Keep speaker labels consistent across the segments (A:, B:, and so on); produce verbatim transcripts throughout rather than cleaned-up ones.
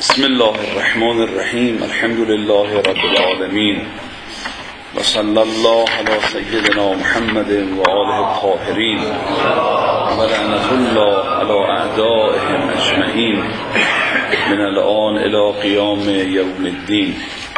A: بسم الله الرحمن الرحیم. الحمد لله رب العالمین و صلی الله علی سیدنا محمد و آله الطاهرین و لعنة الله علی اعدائهم اجمعین من الآن الی قیام یوم الدین.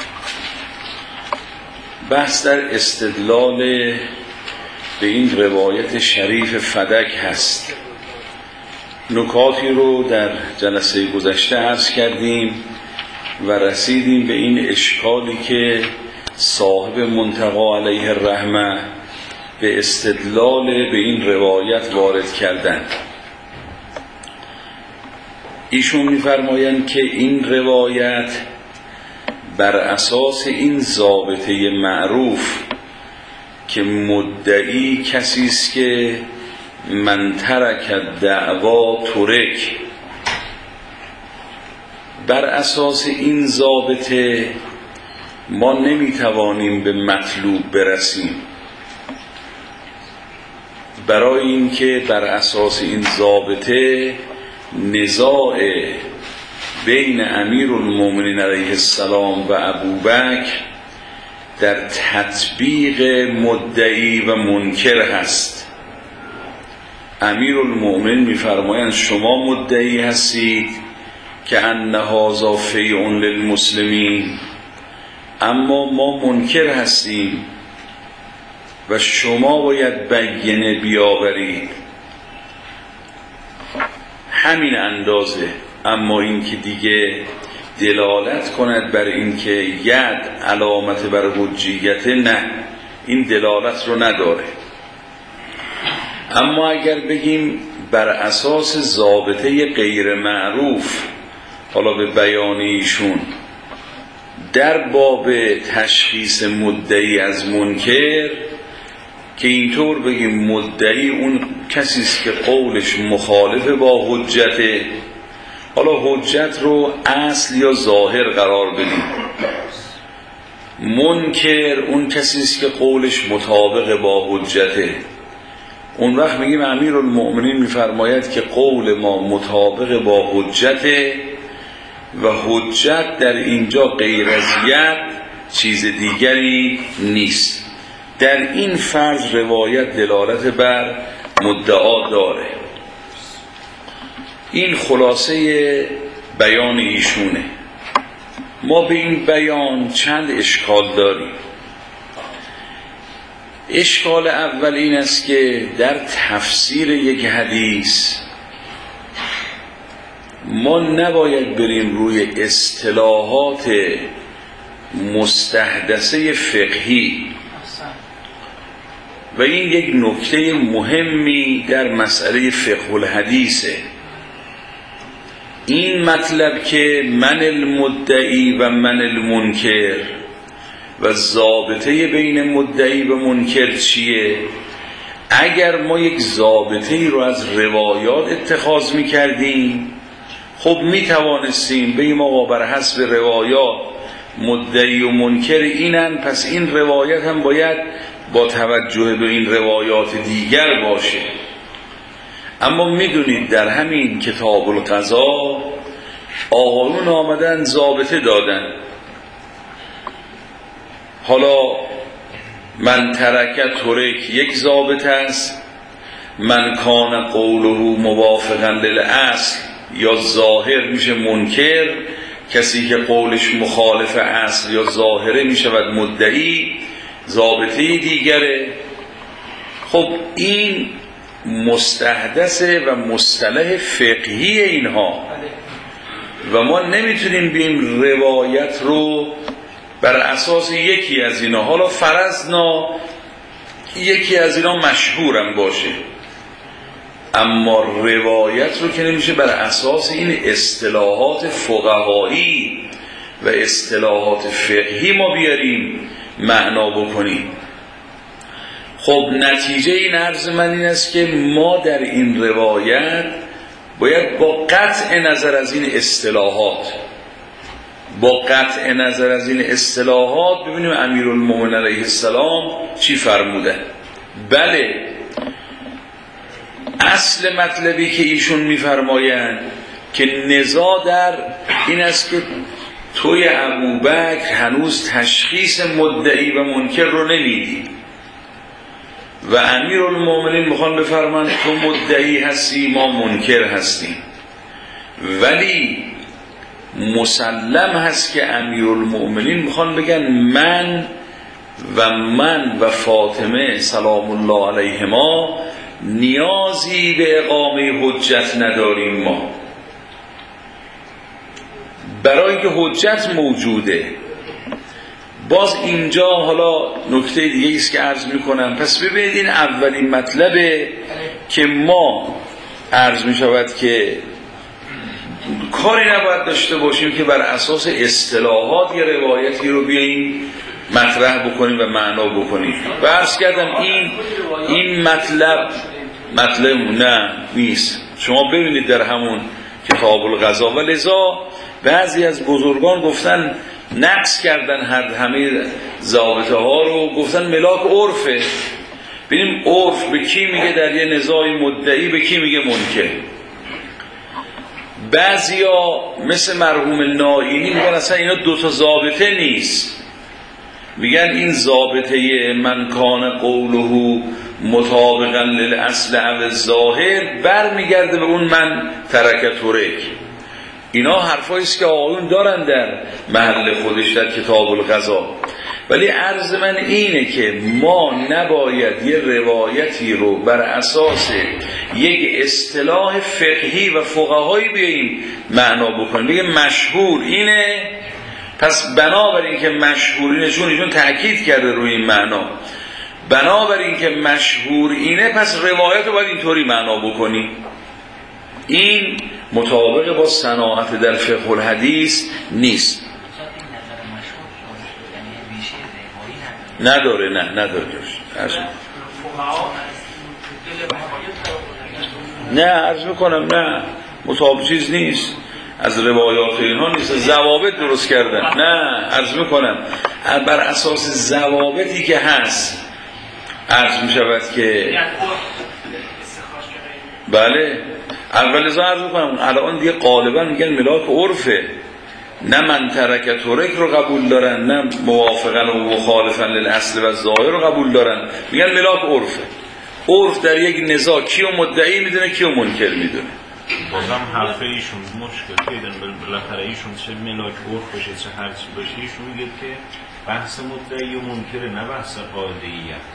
A: بحث در استدلال به این روایت شریف فدک هست. نکاتی رو در جلسه گذشته عرض کردیم و رسیدیم به این اشکالی که صاحب منتقی علیه الرحمه به استدلال به این روایت وارد کردند. ایشون می‌فرمایند که این روایت بر اساس این ضابطه معروف که مدعی کسی است که من ترک دعوا ترک، بر اساس این ضابطه ما نمیتوانیم به مطلوب برسیم. برای اینکه بر اساس این ضابطه نزاع بین امیرالمومنین علیه السلام و ابوبکر در تطبیق مدعی و منکر هست. امیرالمومنین میفرمایند شما مدعی هستید که ان هذا فیء للمسلمین، اما ما منکر هستیم و شما باید بینه بیاورید. همین اندازه. اما این که دیگه دلالت کند بر این که ید علامت بر حجیت، نه، این دلالت رو نداره. اما اگر بگیم بر اساس ضابطه غیر معروف، حالا به بیان ایشون در باب تشخیص مدعی از منکر، که اینطور بگیم مدعی اون کسی است که قولش مخالف با حجته، حالا حجت رو اصل یا ظاهر قرار بدیم. منکر اون کسی است که قولش مطابق با حجته، اون وقت میگیم امیرالمؤمنین میفرماید که قول ما مطابق با حجته و حجت در اینجا غیر از ید چیز دیگری نیست. در این فرض روایت دلالت بر مدعا داره. این خلاصه بیان ایشونه. ما به این بیان چند اشکال داریم. اشکال اول این است که در تفسیر یک حدیث ما نباید بریم روی اصطلاحات مستحدثه فقهی و این یک نکته مهمی در مسئله فقه الحدیثه. این مطلب که من المدعی و من المنکر و ضابطه بین مدعی و منکر چیه؟ اگر ما یک ضابطه رو از روایات اتخاذ می کردیم، خب می توانستیم بگیم آقا بر حسب روایات مدعی و منکر اینن، پس این روایت هم باید با توجه به این روایات دیگر باشه. اما می دونید در همین کتاب القضا آقایون آمدن ضابطه دادن. حالا من ترک ترک یک ضابطه است، من کان قوله موافقا للاصل یا ظاهر میشه منکر، کسی که قولش مخالف اصل یا ظاهره میشود مدعی، ضابطه دیگره. خب این مستحدثه و مصطلح فقهی اینها و ما نمیتونیم بیم روایت رو بر اساس یکی از اینا، حالا فرضنا یکی از اینا مشهورم باشه، اما روایت رو که نمیشه بر اساس این اصطلاحات فقهایی و اصطلاحات فقهی ما بیاریم معنا بکنیم. خب نتیجه این عرض من این است که ما در این روایت باید با قطع نظر از این اصطلاحات با قطع نظر از این اصطلاحات ببینیم امیرالمومنین علیه السلام چی فرموده. بله، اصل مطلبی که ایشون میفرمایند که نزاع در این است که توی ابوبکر هنوز تشخیص مدعی و منکر رو نمیدی و امیرالمومنین میخوان بفرمان تو مدعی هستی ما منکر هستیم، ولی مسلم هست که امیرالمومنین میخوان بگن من و من و فاطمه سلام الله علیهما نیازی به اقامه حجت نداریم، ما برای که حجت موجوده. باز اینجا حالا نکته دیگه ایست که عرض میکنم. پس ببینید این اولین مطلبه که ما عرض میشود که کاری نباید داشته باشیم که بر اساس اصطلاحات یا روایتی رو بیاییم مطرح بکنیم و معنا بکنیم. و عرض کردم این این مطلب مطلب نه نیست. شما ببینید در همون کتاب القضا و لذا بعضی از بزرگان گفتن نقص کردن هر همه ضابطه ها رو، گفتن ملاک عرفه. ببینیم عرف به کی میگه در یه نزاع مدعی، به کی میگه منکر. بعضیا مثل مرحوم نائینی میگن اصلا اینا دوتا ضابطه نیست، میگن این ضابطه من کان قوله مطابقا للاصل او الظاهر برمیگرده به اون من ترک ترک. اینا حرفایی است که آقایون دارن در محل خودش در کتاب القضا، ولی عرض من اینه که ما نباید یه روایتی رو بر اساس یک اصطلاح فقهی و فقهایی بیاییم معنا بکنیم. بگه مشهور اینه، پس بنابراین که مشهور اینه، چون ایشون تأکید کرده روی این معنا، بنابراین که مشهور اینه پس روایت رو باید اینطوری معنا بکنیم. این مطابق با صناعت در فقه الحدیث نیست. نداره نه نداره نه عرض میکنم نه مطابق چیز نیست، از روایات اینها نیست، ضوابط درست کردن. نه عرض میکنم بر اساس ضوابطی که هست عرض میشود که بله. اول از عرض میکنم الان دیگه غالبا میگن ملاک عرفه، نه من ترک ترک رو قبول دارن، نه موافقا و مخالفا للاصل و ظاهر رو قبول دارن، میگن ملاک عرفه. عرف در یک نزاع کیو مدعی میدونه کیو منکر میدونه.
B: بازم حرف ایشون مشکل پیدن، بالاخره ایشون چه ملاک عرف باشه چه هرچی باشه، ایشون میگه که بحث مدعی و منکره، نه بحث قاعده‌ایه.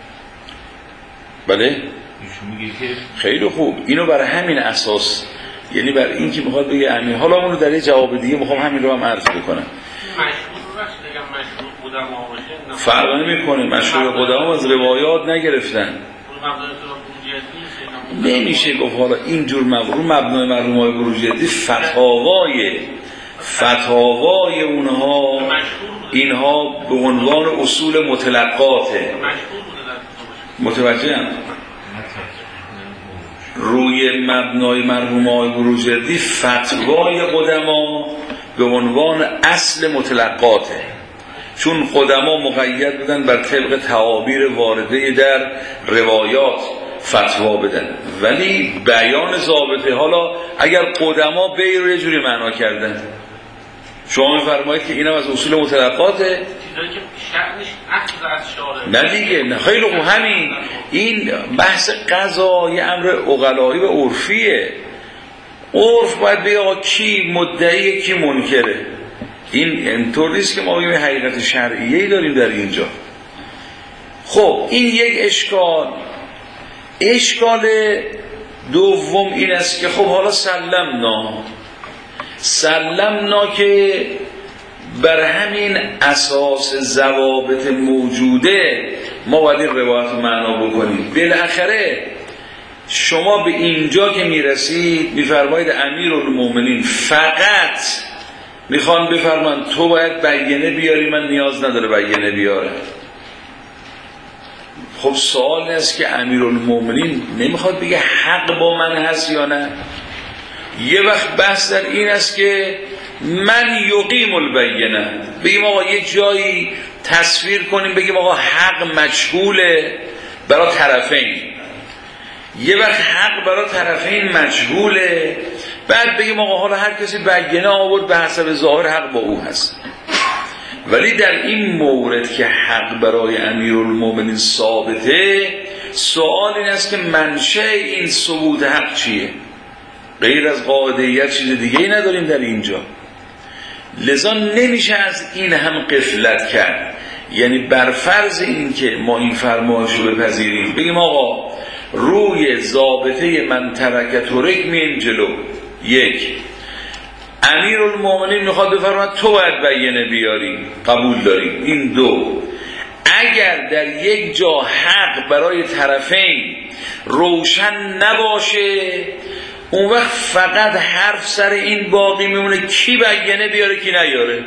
A: بله
B: ایشون میگه که
A: خیلی خوب، اینو برای همین اساس، یعنی برای این که میخواد بگه امین. حالا اونو در یه جواب دیگه میخوام همین رو هم عرض بکنم.
C: مشهور باشه بگم مشهور قدما باشه،
A: فرق نمیکنه، مشهور قدما از روایات نگرفتن، نمیشه گفت حالا اینجور مبرون مبنای مرحومای بروجردی فتاوای فتاوای اونها اینها به عنوان اصول متلقاته. متوجهم؟ روی مبنای مرحومای بروجردی فتوای قدما به عنوان اصل متلقاته، چون قدما مقید بودن بر طبق تعابیر وارده در روایات فتوا بدن، ولی بیان ضابطه. حالا اگر قدما بی رو یه جوری معنا کردن، شما می‌فرمایید که اینم از اصول متلقاته،
C: چیزایی که شأنش اخذ از شارع.
A: نه دیگه، نه خیلی خوب. همین این بحث قضا یه امر عقلایی و عرفیه. عرف باید بگه آقا کی مدعی کی منکره. این اینطور نیست که ما بگیم حقیقت شرعیه‌ای داریم در اینجا. خب این یک اشکال. اشکال دوم این است که خب حالا سلمنا سلمنا که بر همین اساس ضوابط موجوده ما باید روایت معنا بکنیم. بالاخره شما به اینجا که میرسید میفرمایید امیرالمومنین فقط میخوان بفرمان تو باید بیانه بیاری، من نیاز نداره بیانه بیاره. خب سوال است که امیرالمومنین نمیخواد بگه حق با من هست یا نه؟ یه وقت بحث در این است که من یقیم البینه، بگیم آقا یه جایی تصویر کنیم بگیم آقا حق مجهوله برای طرفین. یه وقت حق برای طرفین مجهوله، بعد بگیم آقا حالا هر کسی بیانه آورد به حسب ظاهر حق با او هست. ولی در این مورد که حق برای امیرالمومنین ثابته، سوال این است که منشأ این ثبوت حق چیه؟ غیر از قاعده‌ایت چیز دیگه ای نداریم در اینجا. لذا نمیشه از این هم غفلت کرد. یعنی بر فرض این که ما این فرمایش رو بپذیریم، بگیم آقا روی ضابطه من ترک ترک میایم جلو. یک، امیرالمومنین میخواد بفرماید تو باید بیانه بیاری، قبول داریم. این دو، اگر در یک جا حق برای طرفین روشن نباشه، اون وقت فقط حرف سر این باقی میمونه کی بیانه بیاره کی نیاره.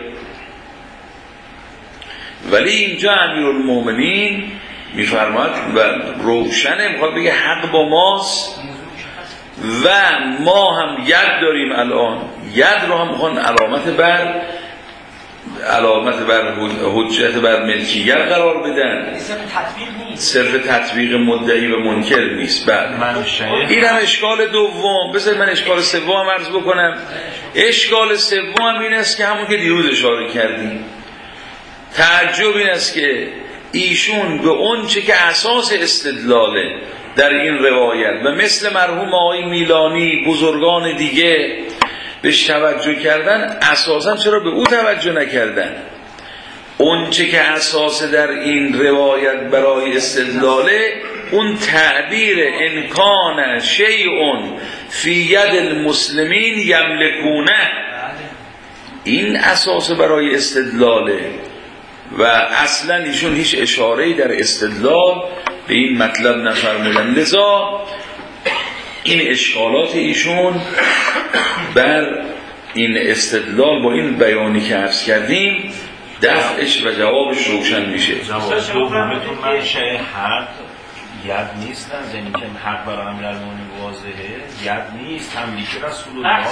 A: ولی اینجا امیرالمومنین میفرماید و روشنه، میخواد بگه حق با ماست و ما هم ید داریم. الان ید رو هم میخوان علامت بر علامت بر حجت بر ملکیت قرار بدن، صرف تطبیق مدعی و منکر نیست. بعد این هم اشکال دوم. بذار من اشکال سوم هم عرض بکنم. اشکال سوم هم این است که همون که دیروز اشاره کردیم، تعجب این است که ایشون به اون چه که اساس استدلاله در این روایت و مثل مرحوم آقای میلانی بزرگان دیگه بهش توجه کردن، اساسا چرا به او توجه نکردن؟ اون چه که اساس در این روایت برای استدلاله، اون تعبیر انکان شیء فی ید المسلمین یملکونه، این اساس برای استدلاله و اصلا ایشون هیچ اشاره‌ای در استدلال به این مطلب نفرمودن. لذا این اشکالات ایشون بر این استدلال با این بیانی که عرض کردیم دفعش و جوابش روشن میشه.
B: جواب دومتون منشأ حق ید نیستن، یعنی که حق برای امیرالمومنین واضحه، ید نیست، تملیک رسول الله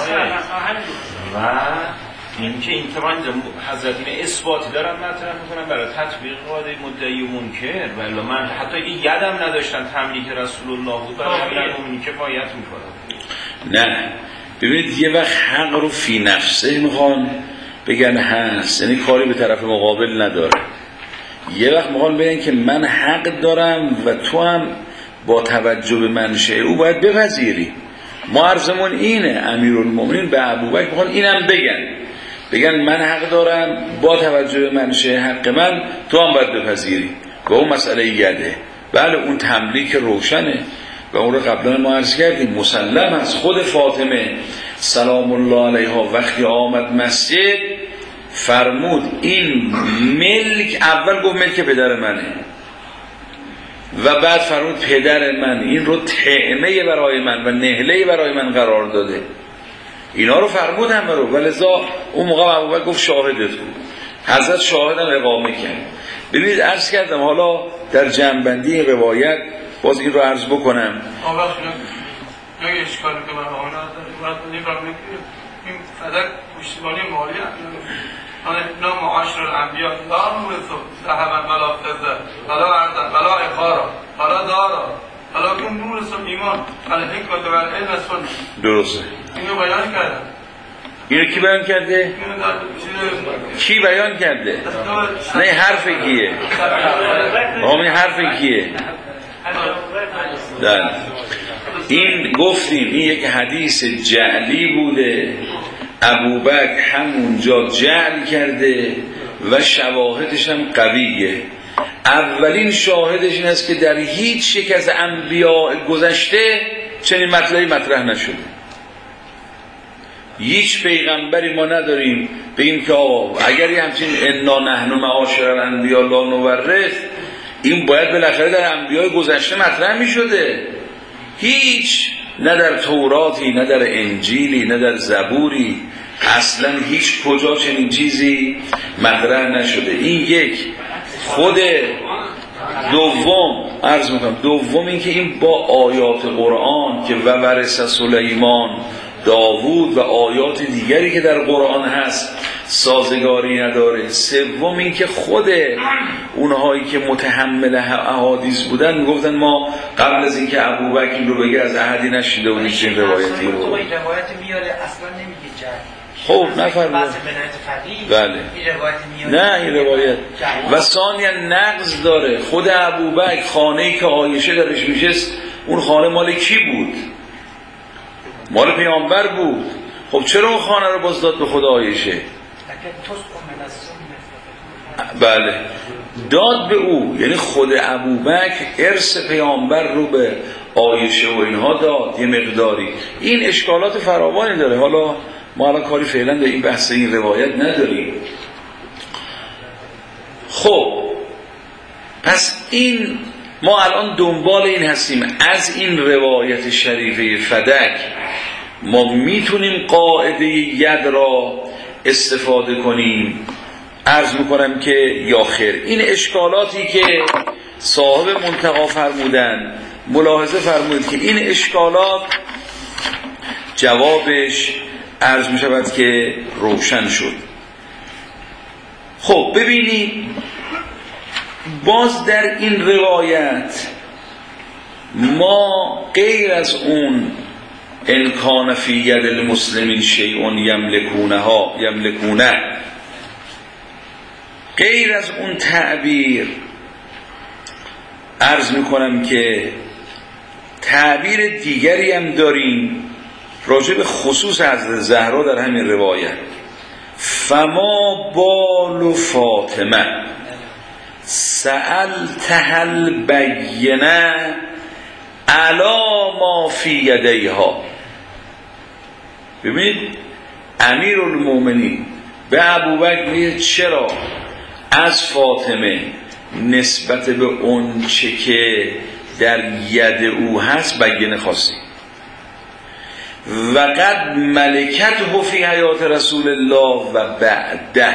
B: و این که این طبعا حضرت این اثباتی دارن مطرح میکنن برای تطبیق قاعده مدعی و منکر، ولی من حتی اگه یدم نداشتن تملیک رسول الله بود برای امیرالمومنین کفایت میکنن.
A: نه ببینید، یه وقت حق رو فی نفسه میخوان بگن هست، یعنی کاری به طرف مقابل نداره. یه وقت میخوان بگن که من حق دارم و تو هم با توجه به منشأ او باید بپذیری. ما عرضمون اینه، امیرالمومنین به ابوبکر میخوان اینم بگن، بگن من حق دارم با توجه به منشأ حق من تو هم باید بپذیری و اون مسئله یده. بله اون تملیک روشنه و اون رو قبلا ما عرض کردیم، مسلم از خود فاطمه سلام الله علیها وقتی آمد مسجد فرمود این ملک، اول گفت ملک پدر منه و بعد فرمود پدر من این رو طعمه برای من و نهله برای من قرار داده. اینا رو فرمود همه رو، ولذا اون موقع ابوبکر گفت شاهدت بود، حضرت شاهدم اقامه کرد. ببینید عرض کردم حالا در جنبندی روایت باز این رو عرض بکنم.
C: آقا خیلی یه اشکالی که من آنها دارم نمی‌فهمم که این فدک پشتیبانی مالی انا اینا معاشر الانبیاء لا نورث ذهبا ولا فضه ولا ارضا ولا عقارا ولا دارا ولكن نورث ایمان الحکمت و العلم السنه.
A: درسته،
C: اینو بیان کردم.
A: اینو کی بیان کرده؟ کی بیان کرده؟ نه حرف کیه؟ آقا این حرف کیه؟ در این گفتیم این یک حدیث جعلی بوده، ابوبکر همونجا جعل کرده و شواهدش هم قویه. اولین شاهدش این است که در هیچ یک از انبیاء گذشته چنین مطلبی مطرح نشده. هیچ پیغمبری ما نداریم بگیم که آقا اگر یه همچین انا نحن معاشر الانبیاء لا نورث، این باید بالاخره در انبیاء گذشته مطرح می شده. هیچ، نه در توراتی نه در انجیلی نه در زبوری، اصلا هیچ کجا چنین چیزی مطرح نشده. این یک. خود دوم عرض میکنم، دوم این که این با آیات قرآن که و ورث سلیمان داوود و آیات دیگری که در قرآن هست سازگاری نداره. سوم این که خود اونهایی که متحمل احادیث بودن میگفتن ما قبل از اینکه ابوبکر رو بگه از احدی نشیده بودیم چنین روایتی رو.
D: تو این روایت میاره اصلا نمیگه جرح.
A: خب نفرمود. بله. نه این روایت و ثانیا نقض داره. خود ابوبکر خانه‌ای که عایشه درش میشست اون خانه مال کی بود؟ مال پیامبر بود. خب چرا اون خانه رو باز داد به خود عایشه؟ بله داد به او، یعنی خود ابوبکر ارث پیامبر رو به عایشه و اینها داد یه مقداری. این اشکالات فراوانی داره. حالا ما الان کاری فعلا به این بحث این روایت نداریم. خب پس این ما الان دنبال این هستیم از این روایت شریفه فدک ما میتونیم قاعده ید را استفاده کنیم. عرض میکنم که یا خیر. این اشکالاتی که صاحب منتقا فرمودن ملاحظه فرمودید که این اشکالات جوابش عرض می شود که روشن شد. خب ببینید باز در این روایت ما غیر از اون ان کان فی ید المسلمین شیء یملکونها یملکونه، غیر از اون تعبیر عرض می کنم که تعبیر دیگری هم داریم راجع به خصوص حضرت زهرا در همین روایت. فما بال فاطمه سألتها البینه علی ما فی یدیها. ببینید امیرالمومنین به ابوبکر میگه چرا از فاطمه نسبت به اون چه که در ید او هست بینه خواستی. و قد ملکته فی حیات رسول الله و بعده،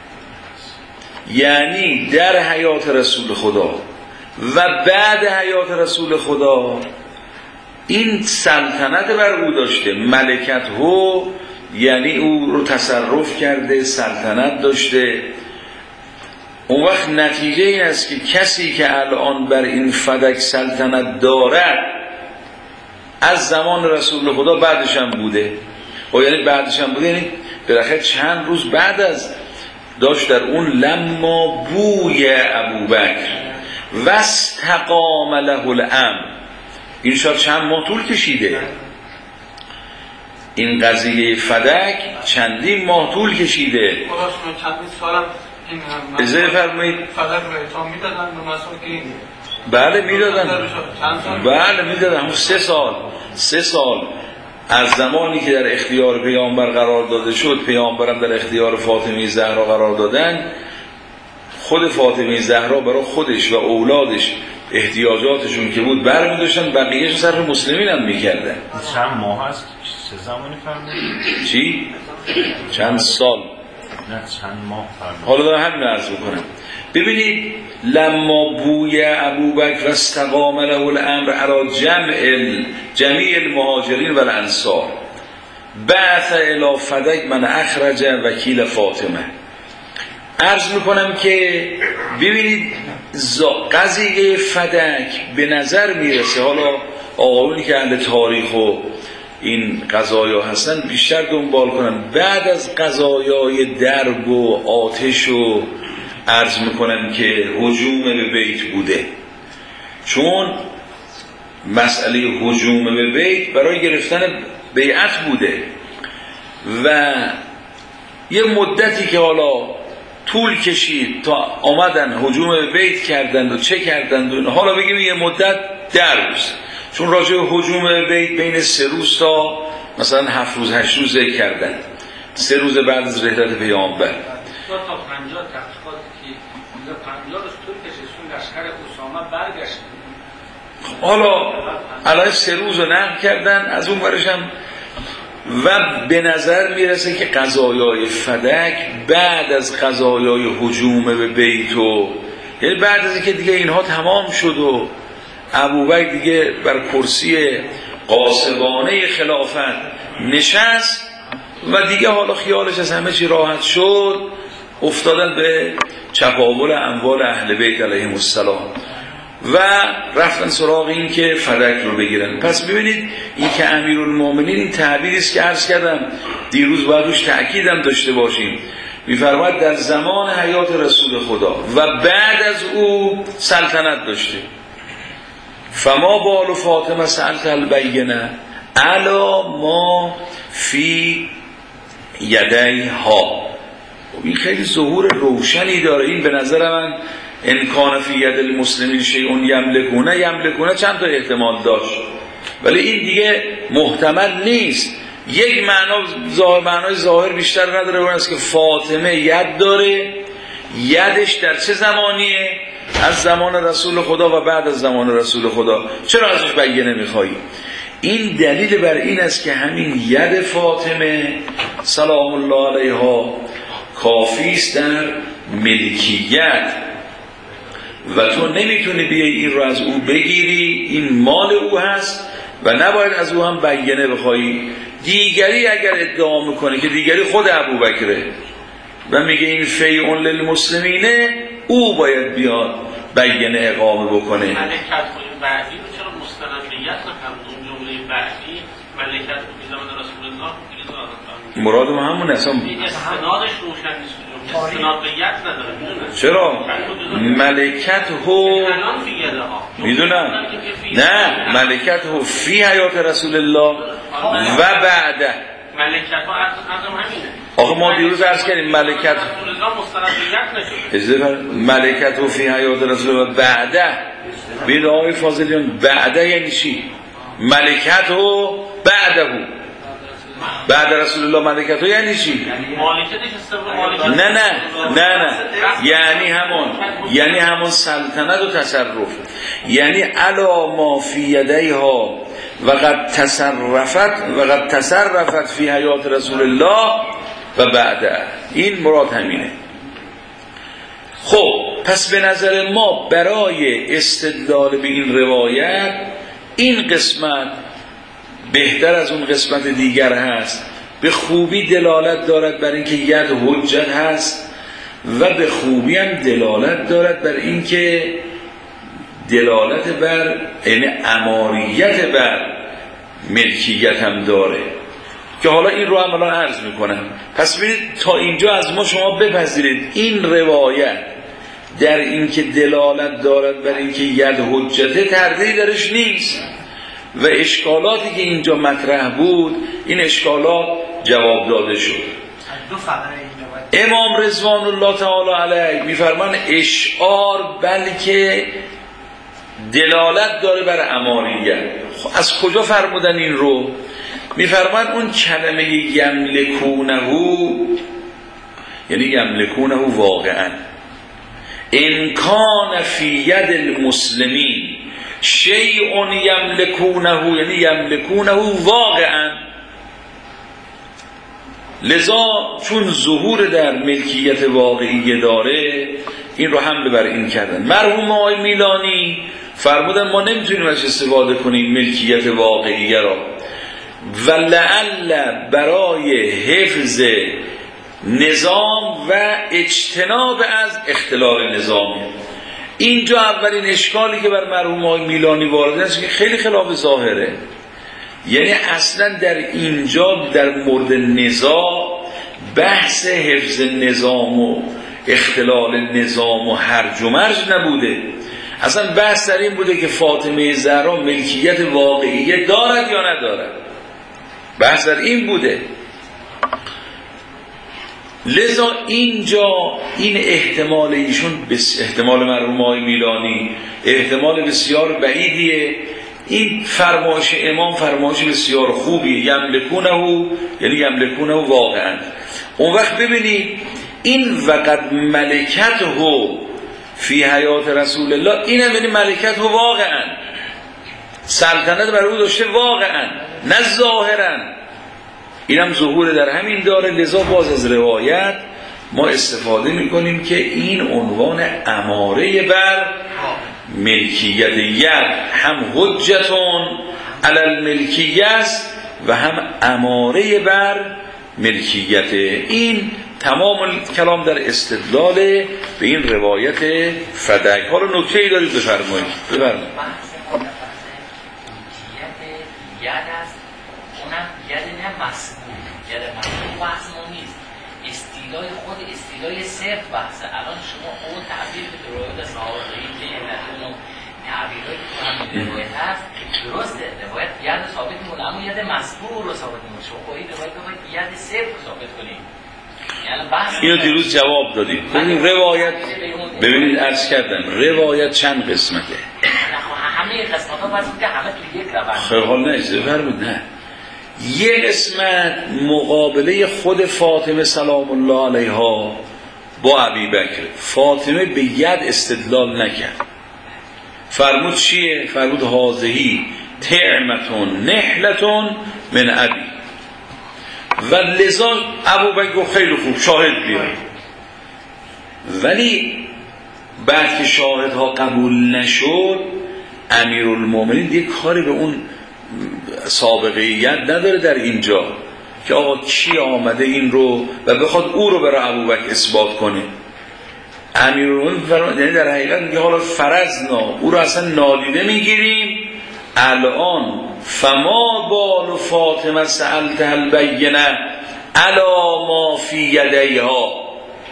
A: یعنی در حیات رسول خدا و بعد حیات رسول خدا این سلطنت بر او داشته. ملکته یعنی او رو تصرف کرده، سلطنت داشته. اون وقت نتیجه این است که کسی که الان بر این فدک سلطنت دارد از زمان رسول خدا بعدش هم بوده. و یعنی بعدش هم بوده یعنی بالاخره چند روز بعد از داشت در اون لما بوی ابوبکر واستقام له الامر. این شاید چند ماه طول کشیده. این قضیه فدک چندین ماه طول کشیده.
C: چندین سالم
A: ازای فرمایید
C: فدک رو اتهام میدادن به مساکین.
A: بله میدادن. بله میدادن. همون سه سال سه سال از زمانی که در اختیار پیامبر قرار داده شد، پیامبرم در اختیار فاطمه زهرا قرار دادن. خود فاطمه زهرا برای خودش و اولادش احتیاجاتشون که بود برمی داشتن، بقیهش صرف مسلمین هم میکردن.
B: چند ماه هست؟ چه زمانی فرمودید؟
A: چی؟ چند سال.
B: نه چند ماه فرمودید.
A: حالا دارم همین عرض بکنم. ببینید لما بوی ابوبکر استقام له الامر علی جمع جمیع المهاجرین و الانصار بعث الی فدک من اخرج وکیل فاطمه. عرض میکنم که ببینید قضیه فدک به نظر میرسه، حالا آقایونی که اهل تاریخ و این قضایا هستن بیشتر دنبال کنن، بعد از قضایای درب و آتش و عرض میکنم که هجوم به بیت بوده. چون مسئله هجوم به بیت برای گرفتن بیعت بوده و یه مدتی که حالا طول کشید تا آمدن هجوم به بیت کردند و چه کردند و حالا بگیم یه مدت در روز، چون راجع به هجوم به بیت بین سه روز تا مثلا هفت روز هشت روز ذکر کردند، سه روز بعد از رحلت پیامبر.
D: تا پنجاه تحقیقاتی که پنجاه روز طول کشید لشکر اسامه برگشت.
A: حالا الان سه روز رو نقل کردن از اون ورش هم و به نظر میرسه که قضایای فدک بعد از قضایای هجوم به بیت و یعنی بعد از اینکه دیگه اینها تمام شد و ابوبکر دیگه بر کرسی قاسبانه خلافت نشست، و دیگه حالا خیالش از همه چی راحت شد، افتادن به چپاول اموال اهل بیت علیهم السلام و رفتن سراغ این که فدک رو بگیرن. پس ببینید این که امیرالمومنین، این تعبیری است که عرض کردم دیروز باید روش تأکیدم داشته باشیم، می‌فرماید در زمان حیات رسول خدا و بعد از او سلطنت داشته. فما بال فاطمه سألت البینه علا ما فی یدیها. این خیلی ظهور روشنی داره. این به نظر من امکان فی ید المسلمین شیء یملکونه یملکونه چند تا احتمال داشت، ولی این دیگه محتمل نیست. یک معنا ظاهر معنای ظاهر بیشتر نداره، اون است که فاطمه ید داره. یدش در چه زمانیه؟ از زمان رسول خدا و بعد از زمان رسول خدا. چرا ازش بینه میخوایی؟ این دلیل بر این است که همین ید فاطمه سلام الله علیها کافی است در ملکیت و تو نمیتونی بیای این رو از او بگیری، این مال او هست و نباید از او هم بینه بخوایی. دیگری اگر ادعا میکنه که دیگری خود ابوبکره و میگه این فیء للمسلمینه، او باید بیاد بینه اقامه بکنه.
E: ملکت خود بعدی رو چرا مستندیت نکنم؟ اون جمله بعدی ملکت خود زمان رسول الله دیگه دارم
A: مراد ما همون اصلا
E: استنادش روشن نیست، استنادیت نداره.
A: چرا؟ ملکت هو میدونم نه ملکت هو فی حیات رسول الله و بعده.
E: ملکت ها عرضم همینه.
A: آخه ما دیروز عرض کردیم ملکت
E: رسول الله مستندیت نشده.
A: ملکت هو فی حیات رسول الله و بعده. بید آقای فاضلیان بعده یعنی چی؟ ملکت هو بعده، بعد رسول الله ملکت هو یعنی چی؟ نه نه نه نه یعنی همون یعنی همون سلطنت و تصرف، یعنی علا ما فی یدیها و قد تصرفت و قد تصرفت فی حیات رسول الله و بعده. این مراد همینه. خب پس به نظر ما برای استدلال به این روایت این قسمت بهتر از اون قسمت دیگر هست، به خوبی دلالت دارد بر اینکه ید حجت هست و به خوبی هم دلالت دارد بر اینکه دلالت بر یعنی اماریت بر ملکیت هم داره، که حالا این رو هم الان عرض میکنم. پس ببینید تا اینجا از ما شما بپذیرید این روایت در اینکه دلالت دارد بر اینکه ید حجته تردیدی درش نیست و اشکالاتی که اینجا مطرح بود این اشکالات جواب داده شد. امام رضوان الله تعالی علیه میفرمان اشعار بلکه دلالت داره بر اماریت. از کجا فرمودن این رو؟ میفرمان اون کلمه یملکونه یعنی یملکونه واقعا ان کان فی ید المسلمین شیء یملکونه یعنی یملکونه واقعا. لذا چون ظهور در ملکیت واقعی داره این رو حمله بر این کردن. مرحوم آقای میلانی فرمودن ما نمیتونیم از استفاده کنیم ملکیت واقعی را و لعل برای حفظ نظام و اجتناب از اختلال نظام. اینجا اولین اشکالی که بر مرحوم آقای میلانی وارد است که خیلی خلاف ظاهره، یعنی اصلا در اینجا در مورد نزاع بحث حفظ نظام و اختلال نظام و هرج و مرج نبوده. اصلا بحث در این بوده که فاطمه زهرا ملکیت واقعی دارد یا ندارد، بحث در این بوده. لذا اینجا این احتمال ایشون بس احتمال مرحوم آقای میلانی احتمال بسیار بعیدیه. این فرمایش امام فرمایش بسیار خوبیه، یملکونه یعنی یملکونه واقعا. اون وقت ببینید این وقت ملکته فی حیات رسول الله، این هم یعنی ملکته واقعا، سلطنت بر او داشته واقعا نه ظاهرا. اینم ظهور در همین داره. لذا باز از روایت ما استفاده میکنیم که این عنوان اماره بر ملکیت ید هم حجتون علی الملکیه است و هم اماره بر ملکیت. این تمام کلام در استدلال به این روایت فدک. حالا نکته ای دارید بفرمایید. بفرمایید.
F: ید است، اونم ید نه مسئول، ید مسئول بحث ما نیست، استیلای خود استیلای صرف بحثه. الان شما اون تعبیر که روایت صحابه‌ای که اون تعبیرهایی که تو همین روایت هست درسته، روایت ید ثابت می‌کنه، اما ید مسئول رو ثابت می‌کنه. شما باید روایت بخواید ید صرف رو ثابت کنید.
A: اینو دیروز جواب دادیم. ببینید روایت، ببینید عرض کردم روایت چند قسمته.
F: همه قسمت‌ها باید که همه تو یک روند.
A: خیلی حال نیست بفرمایید. نه، یک قسمت مقابله خود فاطمه سلام الله علیها با ابی بکر. فاطمه به ید استدلال نکرد، فرمود چیه؟ فرمود هازهی طعمتون نحلتون من ابی، و لذا ابوبکر خیلی خوب شاهد بیارید. ولی بعد که شاهدها قبول نشد، امیرالمومنین دیگه کاری به اون سابقه ید نداره در اینجا که آقا کی آمده این رو و بخواد او رو برای ابوبکر اثبات کنه. امیرالمومنین فرمود، یعنی در حقیقت میگه حالا فرضنا او رو اصلا نادیده میگیریم، الان فما بال فاطمه سألتها البینه علی ما فی یدیها.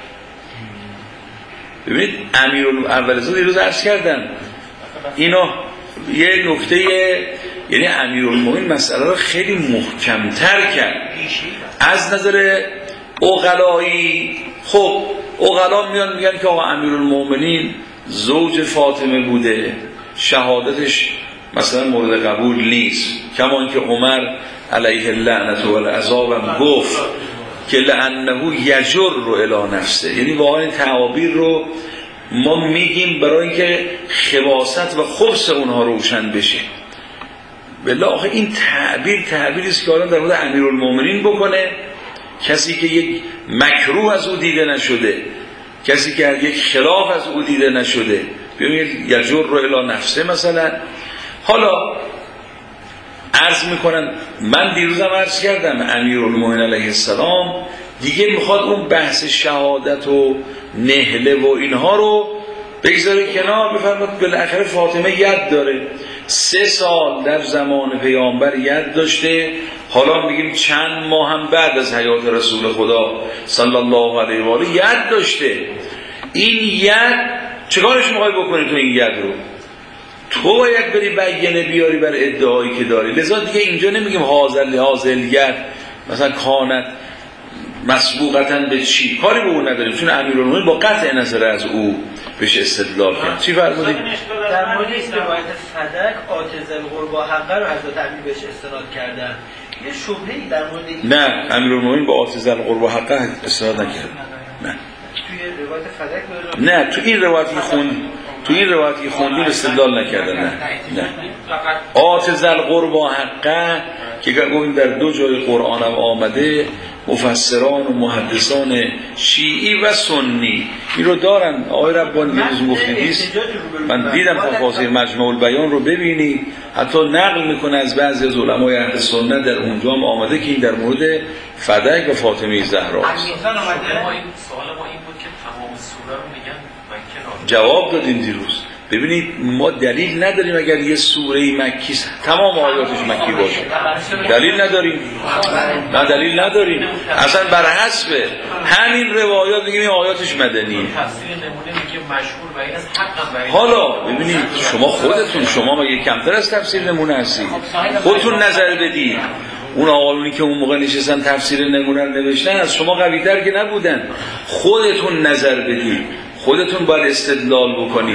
A: ببینید امیرالمومنین اول از دیروز عرض کردم اینا یه نکته، یعنی امیرالمومنین مسئله رو خیلی محکمتر کرد از نظر عقلایی. خب عقلا میان میگن که آقا امیرالمومنین زوج فاطمه بوده، شهادتش مثلا مورد قبول نیست، کما اینکه عمر علیه اللعنت و العذاب هم گفت که لانه یجر رو الی نفسه. یعنی واقعا این تعابیر رو ما میگیم برای اینکه خباثت و خبث اونها روشن بشه. بالله آخه این تعبیر تعبیری است که آدم در مورد امیرالمومنین بکنه، کسی که یک مکروه از او دیده نشده، کسی که یک خلاف از او دیده نشده، ببینید یجر رو الی نفسه مثلا. حالا عرض میکنم، من دیروزم عرض کردم امیرالمومنین علیه السلام دیگه میخواد اون بحث شهادت و نهله و اینها رو بگذاره کنار، بفرماد بالاخره فاطمه ید داره، سه سال در زمان پیامبر ید داشته، حالا میگیم چند ماه هم بعد از حیات رسول خدا صلی الله علیه و آله ید داشته. این ید چیکارش میخوای بکنی تو این ید رو؟ تو باید بری بیانه بیاری بر ادعایی که داری. لذا دیگه اینجا نمیگیم حاضر حاضر ید مثلا کانت مسبوقتاً به چی، کاری به اون نداریم، چون امیرالمومنین با قطع نظر از او بهش استدلال کرد. چی فرمودید؟
G: در مورد این روایت فدک آتز القربا حقه رو حضرت علی بهش استناد کردن. یه شبهه‌ای در مورد این،
A: نه امیرالمومنین با آتز القربا حقه استناد نکرد. نه
G: توی روایت فدک
A: نه تو این روایتی خوند تو این روایتی خوندیم استدلال نکردن. نه نه آتز القربا حقه که گفتیم در دو جای قرآن هم آمده، مفسران و محدثان شیعی و سنی این رو دارن. آقای ربانی یه روز مفتیدیست، من دیدم تفاسیر مجموع البیان رو ببینید، حتی نقل میکنه از بعضی از علمای اهل سنت در اونجا هم آمده که این در مورد فدک و فاطمه زهرا است.
E: سوال ما این بود که تمام سوره رو میگن مکه.
A: جواب دادیم دیروز. ببینید ما دلیل نداریم اگر یه سوره مکی تمام آیاتش مکی باشه، دلیل نداریم، نه دلیل نداریم، اصلا بر حسب همین روایات میگیم این آیاتش مدنیه. حالا ببینید شما خودتون، شما مگه کمتر از تفسیر نمونه هستید؟ خودتون نظر بدید. اون آقایونی که اون موقع نشستن تفسیر نمونه رو نوشتن از شما قوی‌تر که نبودن. خودتون نظر بدید، خودتون باید استدلال بکنید.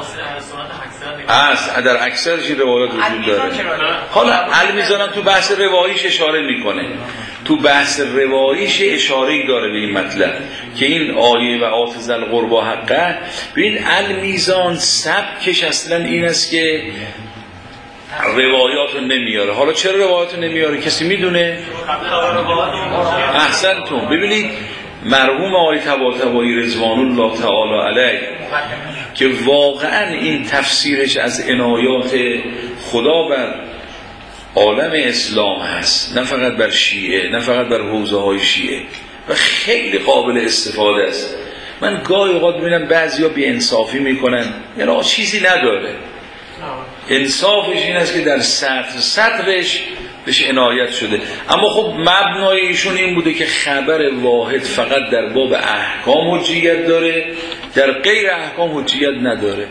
A: از در اکثرش این روایات وجود داره. حالا المیزانم تو بحث رواییش اشاره میکنه، تو بحث رواییش اشاره‌ای داره به این مطلب که این آیه و آتز القربا حقه. ببین المیزان سبکش اصلا این است که روایات رو نمیاره. حالا چرا روایات رو نمیاره کسی میدونه؟ احسنتون. ببینید مرحوم آقای طباطبایی رضوان الله تعالی علیه که واقعا این تفسیرش از عنایات خدا بر عالم اسلام هست، نه فقط بر شیعه، نه فقط بر حوزه های شیعه، و خیلی قابل استفاده است. من گاهی اوقات میبینم بعضیا بی انصافی میکنن، یعنی چیزی نداره. انصافش این است که در سطر سطرش بهش عنایت شده، اما خب مبنای ایشون این بوده که خبر واحد فقط در باب احکام حجیت داره، در غیر احکام حجیت نداره.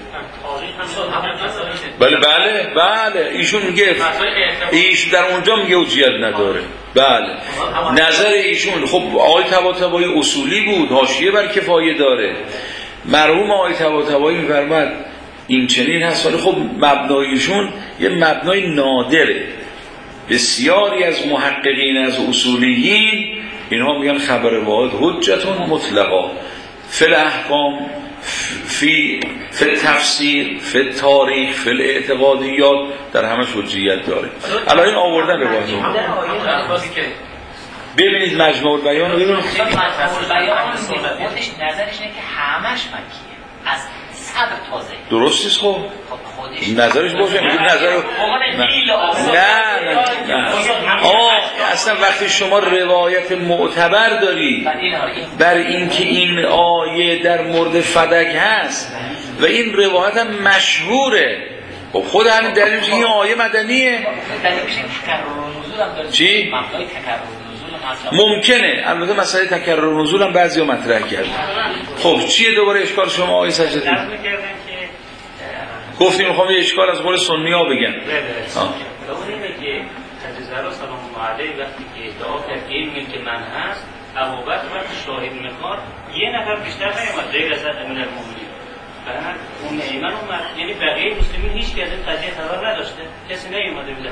A: بله بله بله ایشون میگه ایشون در اونجا میگه حجیت نداره. بله نظر ایشون خب آقای طباطبایی اصولی بود، حاشیه بر کفایه داره. مرحوم آقای طباطبایی میفرماد این چنین هست، ولی خب مبنایشون یه مبنای نادره. بسیاری از محققین از اصولیین اینها میگن خبر واحد حجتون مطلقا فی الاحکام، فی فی تفسیر، فی تاریخ، فی الاعتقادیات، در همش حجیت داره. الان این آوردن روایت ببینید مجموع البیان رو ببینید.
F: مجموع البیان خودش نظرش اینه که همش مکیه از صدر تازه.
A: درست نیست. خب نظرش باشه میگه نظر نه نه نه آه اصلا وقتی شما روایت معتبر داری بر اینکه این آیه در مورد فدک هست و این روایت هم مشهوره، خب خود همین دلیل میشه این آیه مدنیه. چی؟ ممکنه، البته مسئله تکرر نزول هم بعضی ها مطرح کرد. خب چیه دوباره اشکال شما آقای سجادی؟ گفتیم میخوام یه اشکال از قول سنی ها بگم.
H: اون اینه که حضرت زهرا سلام الله علیها وقتی که ادعا کرد علمی که من هست، ابوبکر وقتی شاهد میخواد یه نفر بیشتر نیومد غیر از امیر المؤمنین. بعد اون ایمن اومد، یعنی بقیه مسلمین هیچ کی از این قضیه خبر نداشته، کسی نیومده بود.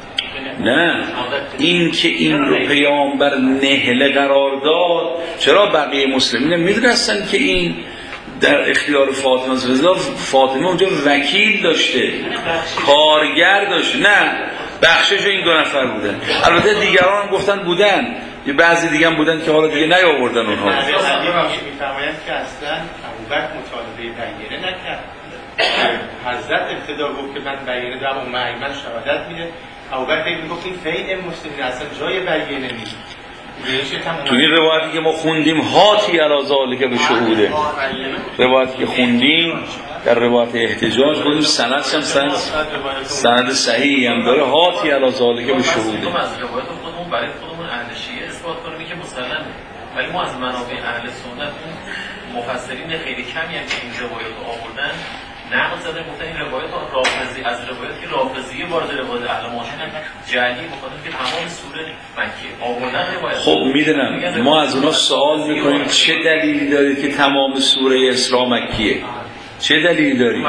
A: نه این که این رو پیامبر نهله قرار داد، چرا بقیه مسلمین میدونستن که این در اختیار فاطمه رضا، فاطمه اونجا وکیل داشته، کارگر داشته، نه بخشش این دو نفر بودن. البته دیگران هم گفتن بودن، یه بعضی دیگه هم بودن که حالا دیگه نیاوردن اونها.
I: میفرمایند که اصلا ابوبکر مطالبه بیانیه نکرد. حضرت ابتدا گفت که من بیانیه دارم، اون ایمن شهادت میده. ابوبکر میگفت این فیء مسلمین اصلا جای بیانیه نیست.
A: تو این روایتی که ما خوندیم هاتی علی ذالک به شهوده، روایتی که خوندیم در روایت احتجاج بودیم سندش هم سند سند صحیحی هم داره، هاتی علی ذالک به شهوده.
J: ما از روایت خودمون برای خودمون اهل شیعه اثبات کنیم که مسلمه، ولی ما از منابع اهل سنت مفسرین خیلی کمی هم که این روایت آوردن نقل زده، گفتن این روایت رافضی از روایت که رافضی وارد روایت اهل ماشین جعلی بخاطر که تمام سوره مکیه آوردن روایت.
A: خب میدونم ما از اونا سوال میکنیم چه دلیلی دارید که تمام سوره اسراء مکیه؟ چه دلیلی دارید؟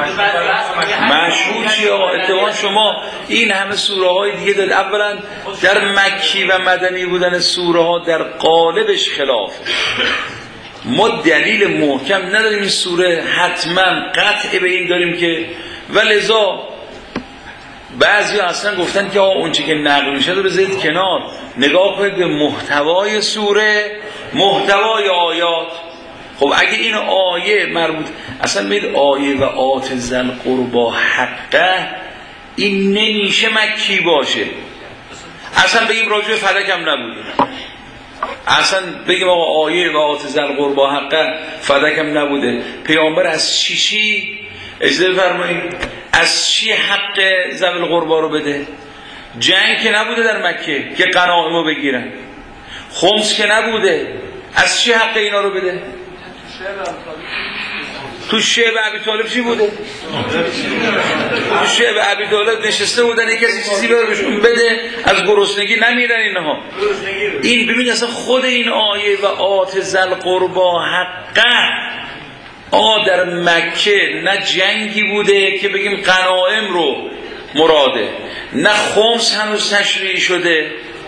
A: مشهور چیه آقا؟ اتفاقا شما این همه سوره های دیگه دارید. اولا در مکی و مدنی بودن سوره ها در قالبش خلافه، ما دلیل محکم نداریم این سوره حتما قطع به این داریم که ولذا بعضی اصلا گفتن که آقا اون چی که نقل میشه رو بذارید کنار، نگاه کنید به محتوای سوره، محتوای آیات. خب اگه این آیه مربوط اصلا بید آیه و آت ذل قربا حقه، این نمیشه مکی باشه. اصلا بگیم راجع به فدک هم نبوده، اصلا بگیم آقا آیه و آت ذل قربا حقه فدک هم نبوده. پیامبر از چی چی اجازه بفرمایید از چی حق ذوی القربا رو بده؟ جنگ که نبوده در مکه که غنایم رو بگیرن، خمس که نبوده، از چی حق اینا رو بده؟ تو شعب ابی طالب چی بوده؟ تو شعب ابی طالب نشسته بودن یک کسی چیزی بهشون بده، از گرسنگی نمیرن اینها. این ببین اصلا خود این آیه و آت ذل قربا حقه، آقا در مکه نه جنگی بوده که بگیم غنایم رو مراده، نه خمس هنوز تشریع شده،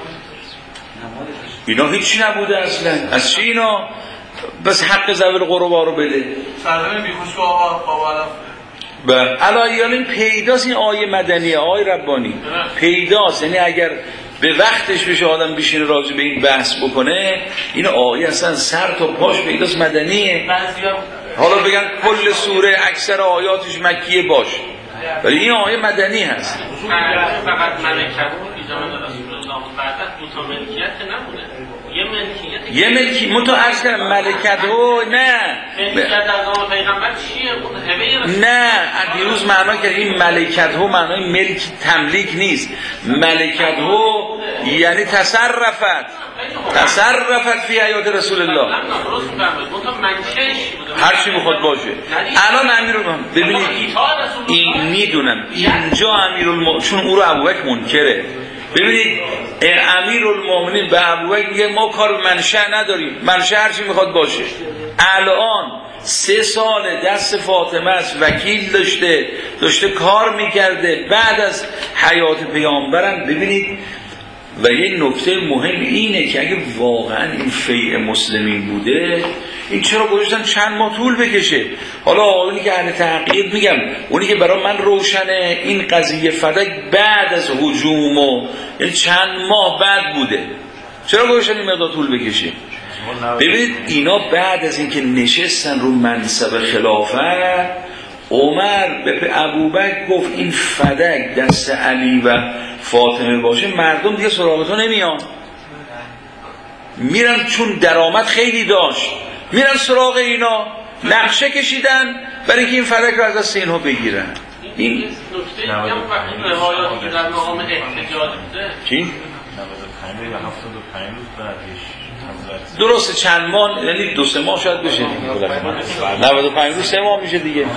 A: اینا هیچی نبوده اصلا. از چی اینا بس حق ذوی القربا رو بده؟
C: سردمه بیخوش آقا
A: بله علایان این پیداست، این آیه مدنیه آیه ربانی پیداست. یعنی اگر به وقتش بشه آدم بشینه راجع به این بحث بکنه، این آیه اصلا سر تا پاش پیداست مدنیه. حالا بگن کل سوره اکثر آیاتش مکیه باش، ولی این آیه مدنی هست.
E: فقط ملکه بود زمان رسول الله بعد دو تا ملکیت نمونه، یه ملکیت
A: یه ملکی متعرض کردم ملکت ها نه
E: ملکیت از آن پیغمبر چیه؟ هبه رسول
A: نه دیروز معنا کرد این ملکت ها معنای ملک تملیک نیست. ملکت ها یعنی تصرفت تصرفت فی حیات رسول الله، هر چی میخواد باشه. الان امیرالمومنین ببینید این میدونم اینجا امیرالمومنین چون او رو ابوبکر منکره. ببینید امیرالمومنین به ابوبکر میگه ما کار منشأ نداریم، منشأ هر چی میخواد باشه. الان سه سال دست فاطمه است، وکیل داشته داشته کار میکرده بعد از حیات پیامبرم. ببینید و یه نکته مهم اینه که اگه واقعا این فیء مسلمین بوده این چرا گذاشتن چند ماه طول بکشه؟ حالا اونی که اهل تحقیق میگم اونی که برای من روشنه این قضیه فدک بعد از هجوم و یعنی چند ماه بعد بوده، چرا گذاشتن این مقدار طول بکشه؟ ببینید اینا بعد از اینکه نشستن رو منصب خلافت عمر به ابوبکر گفت این فدک دست علی و فاطمه باشه مردم دیگه سراغ تو نمیان، میرن چون درآمد خیلی داشت میرن سراغ اینا، نقشه کشیدن برای اینکه این فدک رو از دست اینها بگیرن. این
E: نکته دیگه هم وقتی روایاتی که در مقام احتجاج بوده
A: چی؟
B: نود و پنج و هفتاد و پنج روز بعدش
A: درسته چند ماه یعنی دو سه ماه شاید بشه دیگه. نود و پنج روز سه ماه میشه دیگه.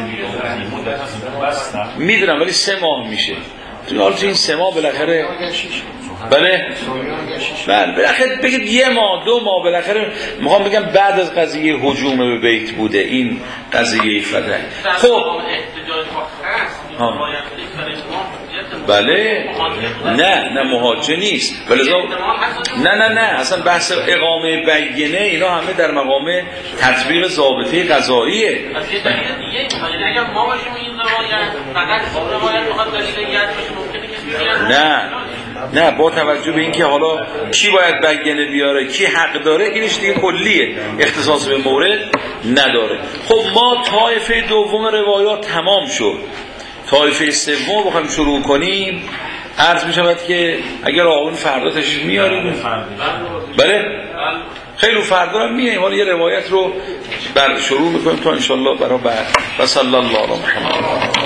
A: میدونم ولی سه ماه میشه. تو حالا تو این سه ماه بالاخره بله بله بالاخره بگید یه ماه دو ماه بالاخره میخوام بگم بعد از قضیه هجوم به بیت بوده این قضیه فدک. خب ها بله نه نه مهاجه نیست ولی نه نه نه اصلا بحث اقامه بینه اینا همه در مقام تطبیق ضابطه قضاییه.
E: اگر ما باشیم این روایت فقط روایت میخواد داشته یاد باشه ممکنه که
A: نه نه با توجه به اینکه حالا کی باید بینه بیاره کی حق داره اینش دیگه کلیه اختصاص به مورد نداره. خب ما طایفه دوم روایات تمام شد، طایفه سوم بخوایم شروع کنیم عرض می شود که اگر آقایون فردا تشریف میاریم بله خیلی فردا هم میاییم حالا یه روایت رو بر شروع میکنیم تا انشالله برای بعد و صلی الله علیه محمد.